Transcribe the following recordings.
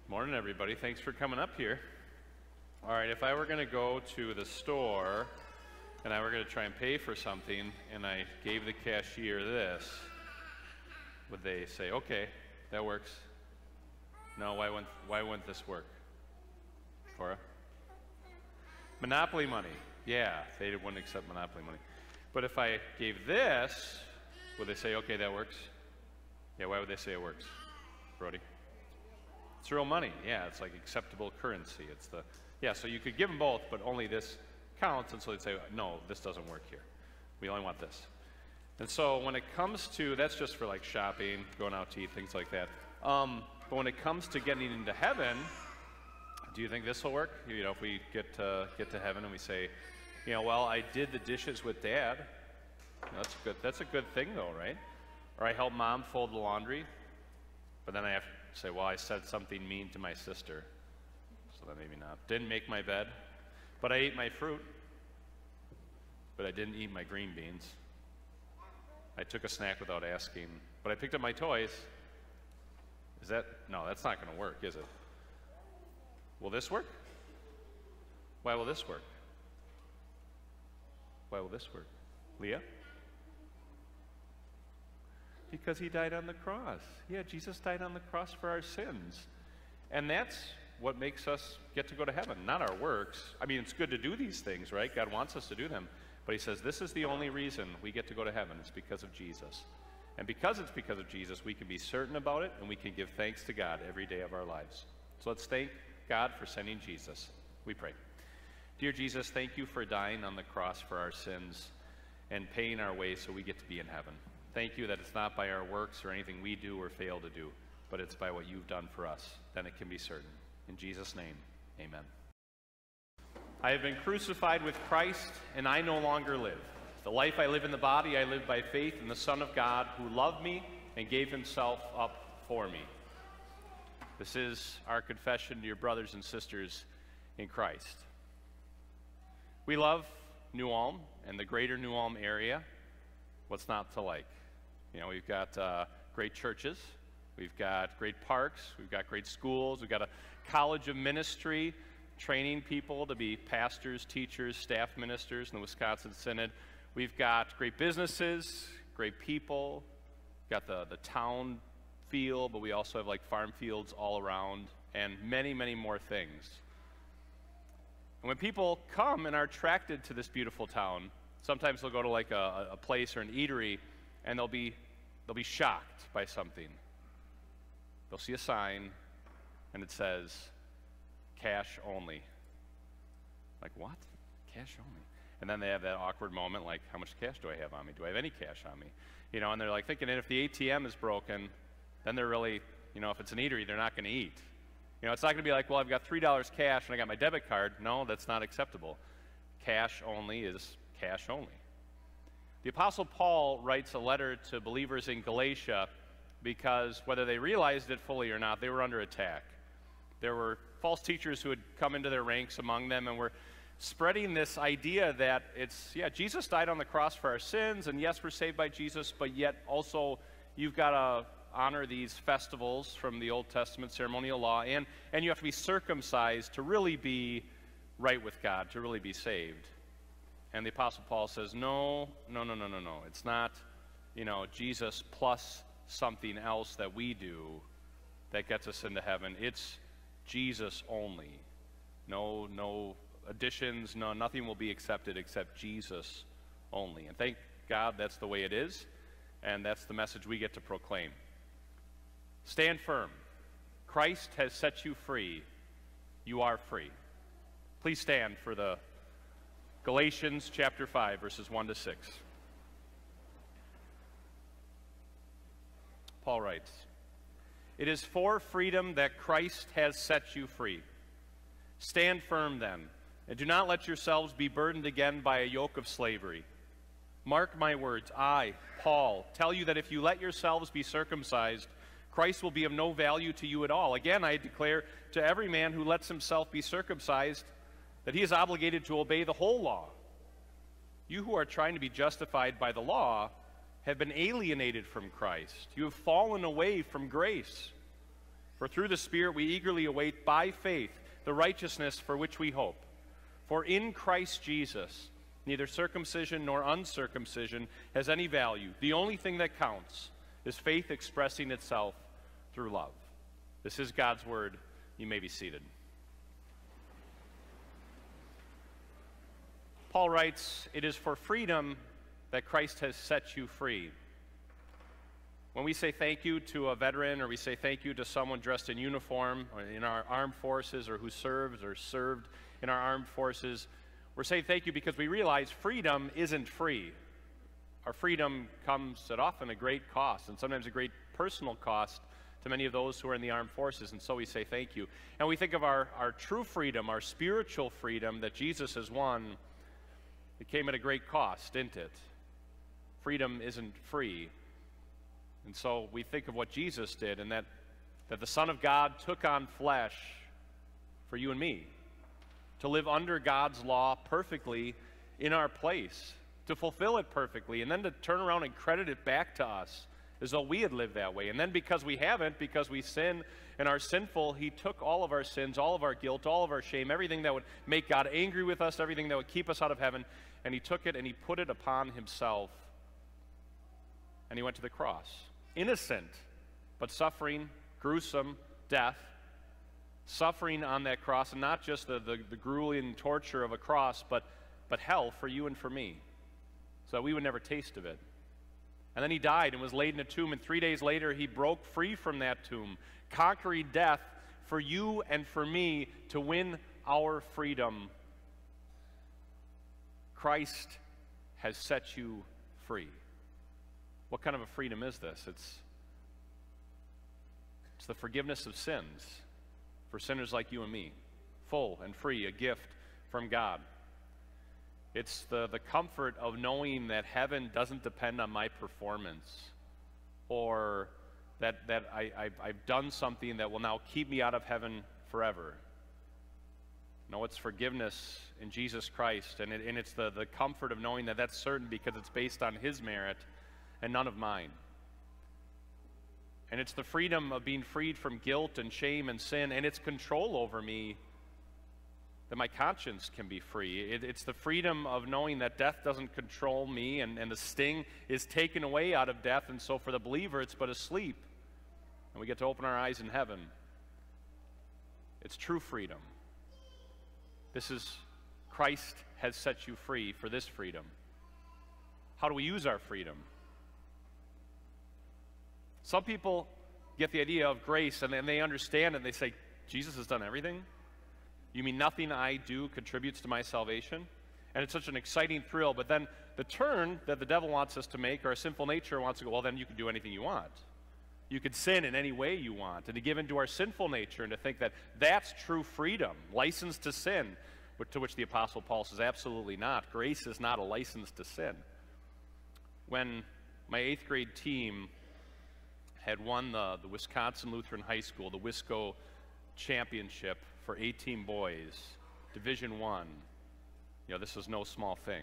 Morning, everybody. Thanks for coming up here. All right, if I were going to go to the store and I were going to try and pay for something and I gave the cashier this, would they say, okay, that works? No, why wouldn't this work? Cora? Monopoly money. Yeah, they wouldn't accept Monopoly money. But if I gave this, would they say, okay, that works? Yeah, why would they say it works? Brody? It's real money. Yeah, it's like acceptable currency. So you could give them both, but only this counts, and so they'd say, no, this doesn't work here. We only want this. And so when it comes to, that's just for like shopping, going out to eat, things like that. But when it comes to getting into heaven, do you think this will work? You know, if we get to heaven and we say, well, I did the dishes with Dad. That's good. That's a good thing, though, right? Or I helped Mom fold the laundry, but then I have to say, well, I said something mean to my sister, so then maybe not. Didn't make my bed, but I ate my fruit, but I didn't eat my green beans. I took a snack without asking, but I picked up my toys. No, that's not going to work, is it? Will this work? Why will this work? Why will this work? Leah? Because he died on the cross. Yeah, Jesus died on the cross for our sins. And that's what makes us get to go to heaven, not our works. I mean, it's good to do these things, right? God wants us to do them. But he says this is the only reason we get to go to heaven. It's because of Jesus. And because it's because of Jesus, we can be certain about it, and we can give thanks to God every day of our lives. So let's thank God for sending Jesus. We pray. Dear Jesus, thank you for dying on the cross for our sins and paying our way so we get to be in heaven. Thank you that it's not by our works or anything we do or fail to do, but it's by what you've done for us. Then it can be certain. In Jesus' name, amen. I have been crucified with Christ, and I no longer live. The life I live in the body, I live by faith in the Son of God, who loved me and gave himself up for me. This is our confession to your brothers and sisters in Christ. We love New Ulm and the greater New Ulm area. What's not to like? We've got great churches, we've got great parks, we've got great schools, we've got a college of ministry training people to be pastors, teachers, staff ministers in the Wisconsin Synod. We've got great businesses, great people, we've got the town feel, but we also have like farm fields all around, and many, many more things. And when people come and are attracted to this beautiful town, sometimes they'll go to like a place or an eatery, and they'll be shocked by something. They'll see a sign, and it says, cash only. Like, what? Cash only? And then they have that awkward moment, like, how much cash do I have on me? Do I have any cash on me? And they're like thinking, and if the ATM is broken, then they're really, if it's an eatery, they're not going to eat. It's not going to be like, well, I've got $3 cash and I got my debit card. No, that's not acceptable. Cash only is cash only. The Apostle Paul writes a letter to believers in Galatia because whether they realized it fully or not, they were under attack. There were false teachers who had come into their ranks among them and were spreading this idea that Jesus died on the cross for our sins, and yes, we're saved by Jesus, but yet also you've got to honor these festivals from the Old Testament ceremonial law, and you have to be circumcised to really be right with God, to really be saved. And the Apostle Paul says, no. It's not, Jesus plus something else that we do that gets us into heaven. It's Jesus only. No additions, nothing will be accepted except Jesus only. And thank God that's the way it is, and that's the message we get to proclaim. Stand firm. Christ has set you free. You are free. Please stand for the Galatians chapter 5, verses 1 to 6. Paul writes, "It is for freedom that Christ has set you free. Stand firm then, and do not let yourselves be burdened again by a yoke of slavery. Mark my words, I, Paul, tell you that if you let yourselves be circumcised, Christ will be of no value to you at all. Again, I declare to every man who lets himself be circumcised that he is obligated to obey the whole law. You who are trying to be justified by the law have been alienated from Christ. You have fallen away from grace. For through the Spirit we eagerly await by faith the righteousness for which we hope. For in Christ Jesus, neither circumcision nor uncircumcision has any value. The only thing that counts is faith expressing itself through love. This is God's word. You may be seated. Paul writes, "It is for freedom that Christ has set you free." When we say thank you to a veteran, or we say thank you to someone dressed in uniform or in our armed forces, or who serves or served in our armed forces, we're saying thank you because we realize freedom isn't free. Our freedom comes at often a great cost, and sometimes a great personal cost to many of those who are in the armed forces, and so we say thank you. And we think of our true freedom, our spiritual freedom that Jesus has won. It came at a great cost, didn't it? Freedom isn't free. And so we think of what Jesus did, and that the Son of God took on flesh for you and me, to live under God's law perfectly in our place, to fulfill it perfectly, and then to turn around and credit it back to us as though we had lived that way. And then because we haven't, because we sin and are sinful, he took all of our sins, all of our guilt, all of our shame, everything that would make God angry with us, everything that would keep us out of heaven, and he took it and he put it upon himself, and he went to the cross. Innocent, but suffering, gruesome death, suffering on that cross, and not just the grueling torture of a cross, but hell for you and for me, so that we would never taste of it. And then he died and was laid in a tomb, and 3 days later he broke free from that tomb, conquering death for you and for me to win our freedom. Christ has set you free. What kind of a freedom is this? It's the forgiveness of sins for sinners like you and me, full and free, a gift from God. It's the comfort of knowing that heaven doesn't depend on my performance, or that I've done something that will now keep me out of heaven forever. No, it's forgiveness in Jesus Christ, and it's the comfort of knowing that that's certain because it's based on his merit and none of mine. And it's the freedom of being freed from guilt and shame and sin and its control over me, that my conscience can be free. It's the freedom of knowing that death doesn't control me, and the sting is taken away out of death, and so for the believer it's but a sleep, and we get to open our eyes in heaven. It's true freedom. This is, Christ has set you free for this freedom. How do we use our freedom? Some people get the idea of grace, and they understand, and they say, Jesus has done everything? You mean nothing I do contributes to my salvation? And it's such an exciting thrill, but then the turn that the devil wants us to make, or our sinful nature wants to go, well, then you can do anything you want. You can sin in any way you want, and to give into our sinful nature and to think that that's true freedom, license to sin, to which the Apostle Paul says, absolutely not. Grace is not a license to sin. When my 8th grade team had won the Wisconsin Lutheran High School, the WISCO championship for 18 boys, Division I. This was no small thing.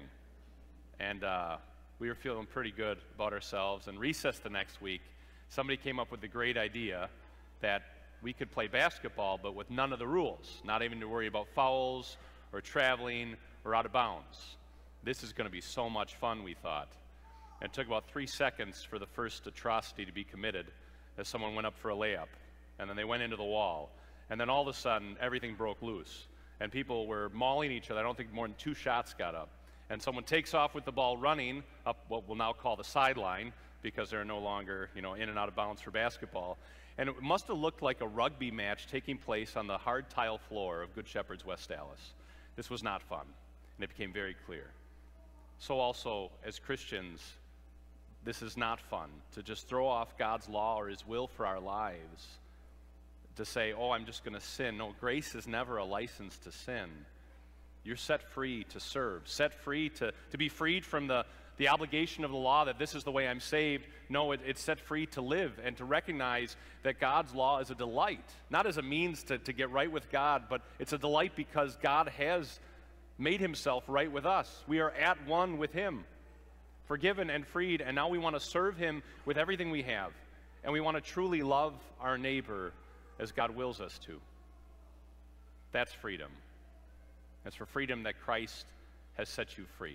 And we were feeling pretty good about ourselves. And recess the next week, somebody came up with the great idea that we could play basketball, but with none of the rules, not even to worry about fouls or traveling or out of bounds. This is going to be so much fun, we thought. And it took about 3 seconds for the first atrocity to be committed as someone went up for a layup, and then they went into the wall. And then all of a sudden, everything broke loose, and people were mauling each other. I don't think more than 2 shots got up. And someone takes off with the ball running up what we'll now call the sideline, because they're no longer, in and out of bounds for basketball. And it must have looked like a rugby match taking place on the hard tile floor of Good Shepherd's West Allis. This was not fun, and it became very clear. So also, as Christians, this is not fun, to just throw off God's law or his will for our lives, to say, oh, I'm just going to sin. No, grace is never a license to sin. You're set free to serve, set free to be freed from the obligation of the law that this is the way I'm saved. No, it's set free to live and to recognize that God's law is a delight, not as a means to get right with God, but it's a delight because God has made himself right with us. We are at one with him, forgiven and freed, and now we want to serve him with everything we have. And we want to truly love our neighbor as God wills us to. That's freedom. It's for freedom that Christ has set you free.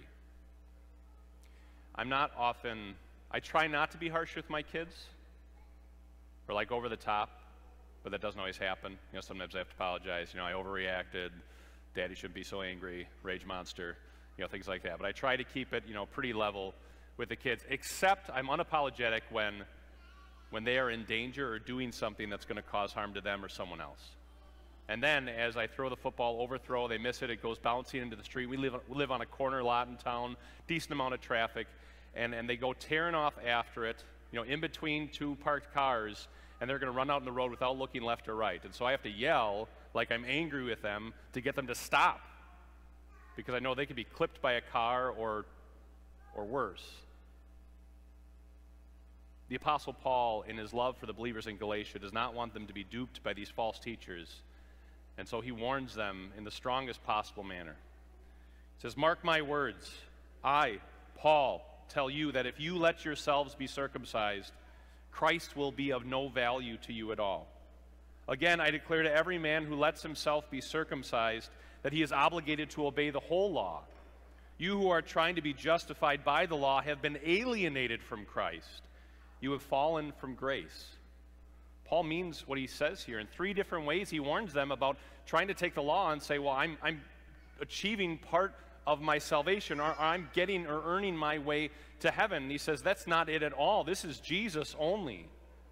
I try not to be harsh with my kids, or like over the top, but that doesn't always happen. Sometimes I have to apologize. I overreacted. Daddy shouldn't be so angry. Rage monster. Things like that. But I try to keep it, pretty level with the kids, except I'm unapologetic when they are in danger or doing something that's going to cause harm to them or someone else. And then as I throw the football, overthrow, they miss it, it goes bouncing into the street. We live on a corner lot in town, decent amount of traffic, and they go tearing off after it, in between two parked cars, and they're going to run out in the road without looking left or right. And so I have to yell like I'm angry with them to get them to stop, because I know they could be clipped by a car or worse. The Apostle Paul, in his love for the believers in Galatia, does not want them to be duped by these false teachers. And so he warns them in the strongest possible manner. He says, "Mark my words. I, Paul, tell you that if you let yourselves be circumcised, Christ will be of no value to you at all. Again, I declare to every man who lets himself be circumcised that he is obligated to obey the whole law. You who are trying to be justified by the law have been alienated from Christ. You have fallen from grace." Paul means what he says here. In three different ways, he warns them about trying to take the law and say, well, I'm achieving part of my salvation, or I'm getting or earning my way to heaven. And he says, that's not it at all. This is Jesus only.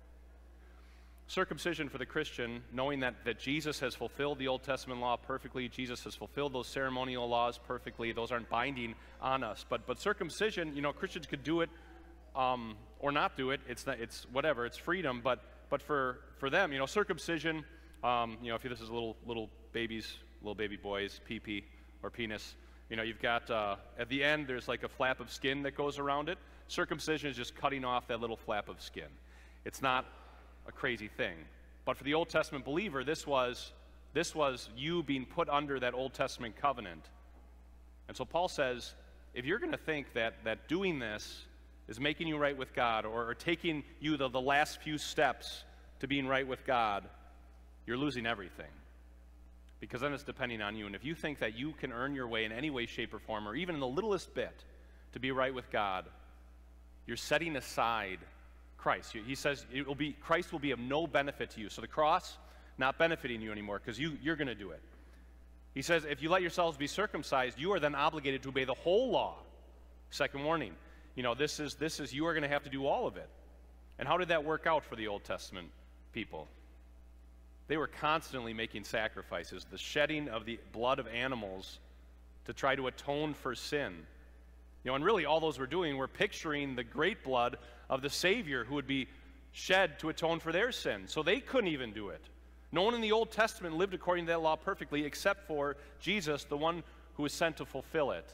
Circumcision for the Christian, knowing that Jesus has fulfilled the Old Testament law perfectly, Jesus has fulfilled those ceremonial laws perfectly, those aren't binding on us. But circumcision, Christians could do it or not do it. It's whatever, it's freedom. But for them, circumcision, if this is little babies, little baby boys, pee-pee or penis, you've got, at the end, there's like a flap of skin that goes around it. Circumcision is just cutting off that little flap of skin. It's not a crazy thing. But for the Old Testament believer, this was you being put under that Old Testament covenant. And so Paul says, if you're going to think that doing this is making you right with God, or taking you the last few steps to being right with God, you're losing everything. Because then it's depending on you. And if you think that you can earn your way in any way, shape, or form, or even in the littlest bit, to be right with God, you're setting aside Christ. He says Christ will be of no benefit to you. So the cross, not benefiting you anymore, because you're going to do it. He says, if you let yourselves be circumcised, you are then obligated to obey the whole law. Second warning. This is you are going to have to do all of it. And how did that work out for the Old Testament people? They were constantly making sacrifices, the shedding of the blood of animals to try to atone for sin. And really all those were doing were picturing the great blood of the Savior who would be shed to atone for their sin. So they couldn't even do it. No one in the Old Testament lived according to that law perfectly except for Jesus, the one who was sent to fulfill it.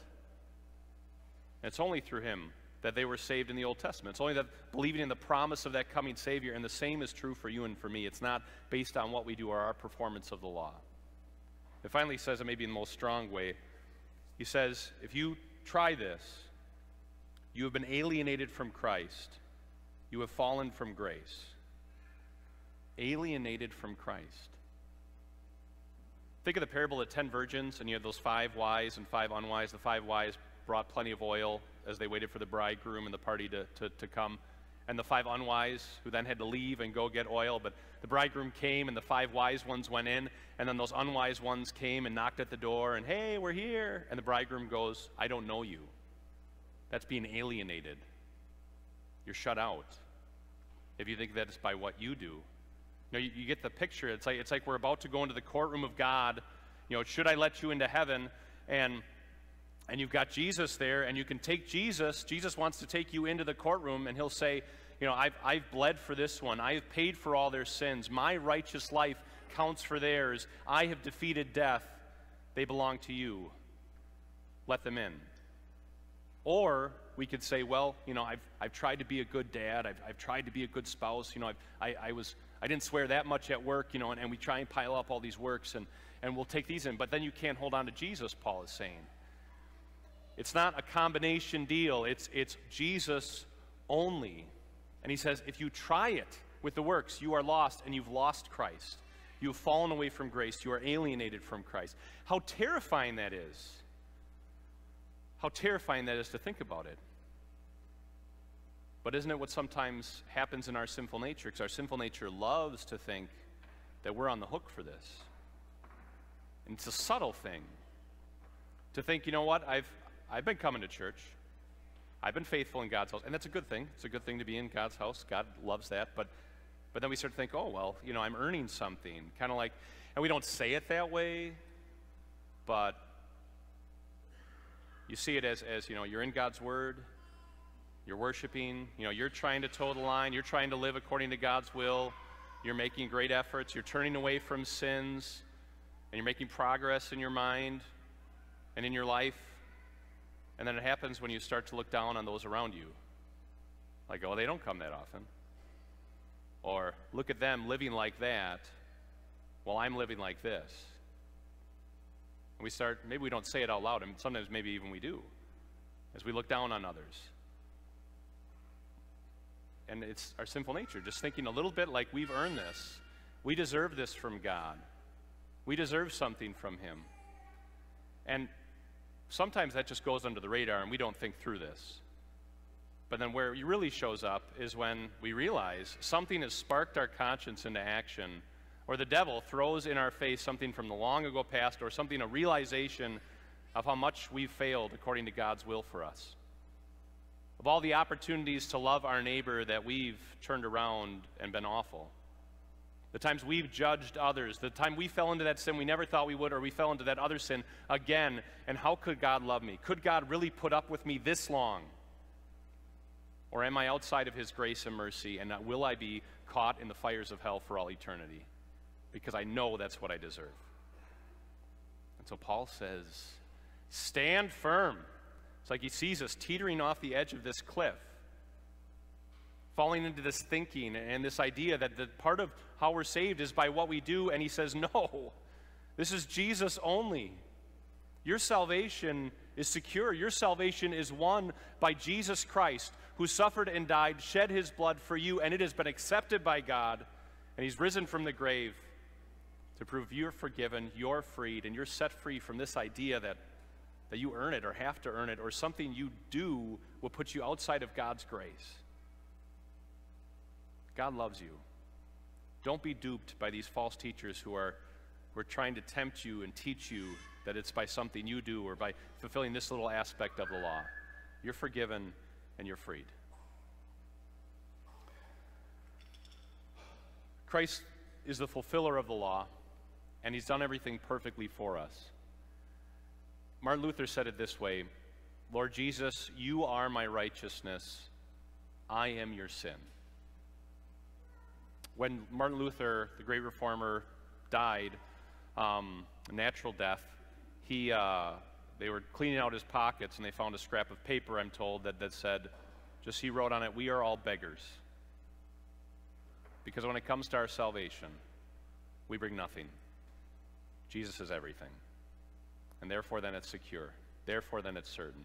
And it's only through him that they were saved in the Old Testament. It's only that believing in the promise of that coming Savior, and the same is true for you and for me. It's not based on what we do or our performance of the law. And finally he says, and maybe in the most strong way, he says, if you try this, you have been alienated from Christ. You have fallen from grace. Alienated from Christ. Think of the parable of the 10 virgins, and you have those 5 wise and 5 unwise. The 5 wise brought plenty of oil as they waited for the bridegroom and the party to come. And the 5 unwise, who then had to leave and go get oil, but the bridegroom came and the 5 wise ones went in, and then those unwise ones came and knocked at the door, and hey, we're here. And the bridegroom goes, I don't know you. That's being alienated. You're shut out. If you think that it's by what you do. You get the picture. It's like we're about to go into the courtroom of God. Should I let you into heaven? And you've got Jesus there, and you can take Jesus. Jesus wants to take you into the courtroom, and he'll say, I've bled for this one. I have paid for all their sins. My righteous life counts for theirs. I have defeated death. They belong to you. Let them in. Or we could say, well, I've tried to be a good dad. I've tried to be a good spouse. I didn't swear that much at work, and we try and pile up all these works, and we'll take these in. But then you can't hold on to Jesus, Paul is saying. It's not a combination deal. It's Jesus only. And he says, if you try it, with the works, you are lost and you've lost Christ. You have fallen away from grace. You are alienated from Christ. How terrifying that is. How terrifying that is to think about it. But isn't it what sometimes happens in our sinful nature? Because our sinful nature loves to think that we're on the hook for this. And it's a subtle thing. To think, you know what, I've been coming to church. I've been faithful in God's house. And that's a good thing. It's a good thing to be in God's house. God loves that. But then we start to think, oh, well, you know, I'm earning something. Kind of like, and we don't say it that way, but you see it as you know, you're in God's Word. You're worshiping, you know, you're trying to toe the line, you're trying to live according to God's will, you're making great efforts, you're turning away from sins, and you're making progress in your mind and in your life. And then it happens when you start to look down on those around you. Like, oh, they don't come that often. Or, look at them living like that while I'm living like this. And we start, maybe we don't say it out loud, and sometimes maybe even we do, as we look down on others. And it's our sinful nature, just thinking a little bit like we've earned this. We deserve this from God. We deserve something from Him. And sometimes that just goes under the radar and we don't think through this. But then where it really shows up is when we realize something has sparked our conscience into action, or the devil throws in our face something from the long ago past, or something, a realization of how much we've failed according to God's will for us. Of all the opportunities to love our neighbor that we've turned around and been awful. The times we've judged others, the time we fell into that sin we never thought we would, or we fell into that other sin again, and how could God love me? Could God really put up with me this long? Or am I outside of His grace and mercy, and will I be caught in the fires of hell for all eternity? Because I know that's what I deserve. And so Paul says, stand firm. It's like he sees us teetering off the edge of this cliff, falling into this thinking and this idea that the part of how we're saved is by what we do, and he says, no, this is Jesus only. Your salvation is secure. Your salvation is won by Jesus Christ, who suffered and died, shed His blood for you, and it has been accepted by God, and He's risen from the grave to prove you're forgiven, you're freed, and you're set free from this idea that you earn it or have to earn it, or something you do will put you outside of God's grace. God loves you. Don't be duped by these false teachers who are trying to tempt you and teach you that it's by something you do or by fulfilling this little aspect of the law. You're forgiven and you're freed. Christ is the fulfiller of the law, and He's done everything perfectly for us. Martin Luther said it this way, Lord Jesus, you are my righteousness. I am your sin. When Martin Luther, the great reformer, died, a natural death, they were cleaning out his pockets and they found a scrap of paper, I'm told, that said, he wrote on it, we are all beggars. Because when it comes to our salvation, we bring nothing. Jesus is everything. And therefore then it's secure. Therefore then it's certain.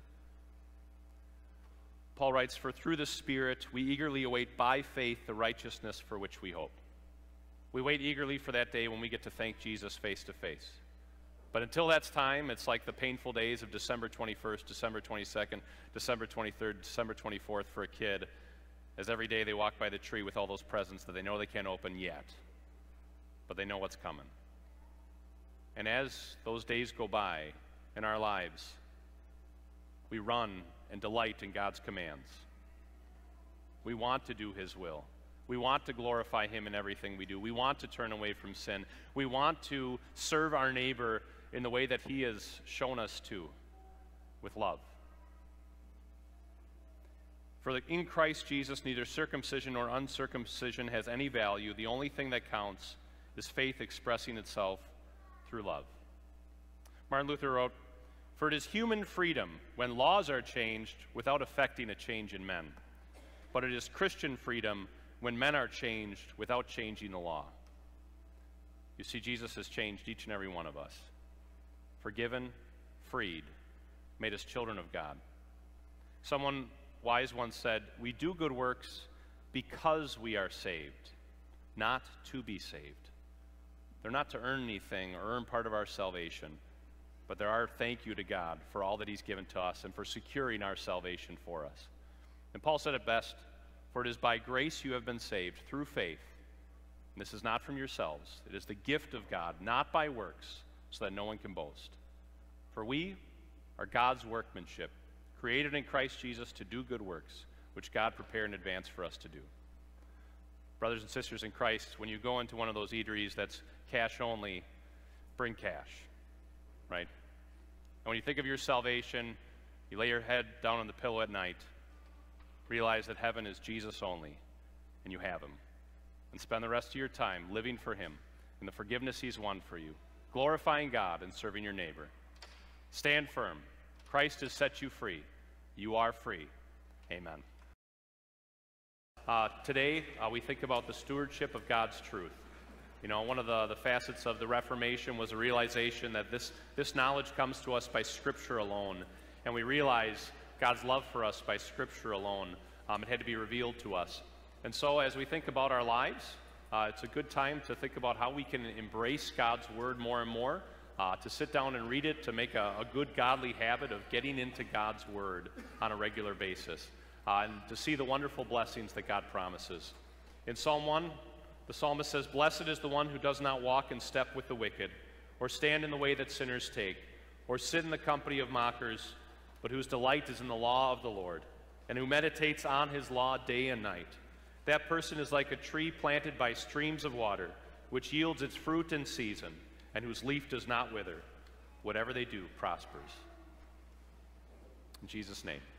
Paul writes, for through the Spirit we eagerly await by faith the righteousness for which we hope. We wait eagerly for that day when we get to thank Jesus face to face. But until that's time, it's like the painful days of December 21st, December 22nd, December 23rd, December 24th for a kid, as every day they walk by the tree with all those presents that they know they can't open yet, but they know what's coming. And as those days go by in our lives, we run and delight in God's commands. We want to do His will. We want to glorify Him in everything we do. We want to turn away from sin. We want to serve our neighbor in the way that He has shown us to, with love. For in Christ Jesus, neither circumcision nor uncircumcision has any value. The only thing that counts is faith expressing itself through love. Martin Luther wrote, for it is human freedom when laws are changed without affecting a change in men. But it is Christian freedom when men are changed without changing the law. You see, Jesus has changed each and every one of us. Forgiven, freed, made us children of God. Someone wise once said, we do good works because we are saved, not to be saved. They're not to earn anything or earn part of our salvation, but they're our thank you to God for all that he's given to us and for securing our salvation for us. And Paul said it best, "For it is by grace you have been saved, through faith. And this is not from yourselves. It is the gift of God, not by works, so that no one can boast. For we are God's workmanship, created in Christ Jesus to do good works, which God prepared in advance for us to do." Brothers and sisters in Christ, when you go into one of those eateries that's cash only, bring cash, right? And when you think of your salvation, you lay your head down on the pillow at night, realize that heaven is Jesus only, and you have him. And spend the rest of your time living for him and the forgiveness he's won for you, glorifying God and serving your neighbor. Stand firm. Christ has set you free. You are free. Amen. Today, we think about the stewardship of God's truth. You know, one of the facets of the Reformation was a realization that this knowledge comes to us by Scripture alone, and we realize God's love for us by Scripture alone. It had to be revealed to us. And so as we think about our lives, it's a good time to think about how we can embrace God's Word more and more, to sit down and read it, to make a good godly habit of getting into God's Word on a regular basis, and to see the wonderful blessings that God promises. In Psalm 1, the psalmist says, "Blessed is the one who does not walk in step with the wicked, or stand in the way that sinners take, or sit in the company of mockers, but whose delight is in the law of the Lord, and who meditates on his law day and night. That person is like a tree planted by streams of water, which yields its fruit in season, and whose leaf does not wither. Whatever they do prospers." In Jesus' name.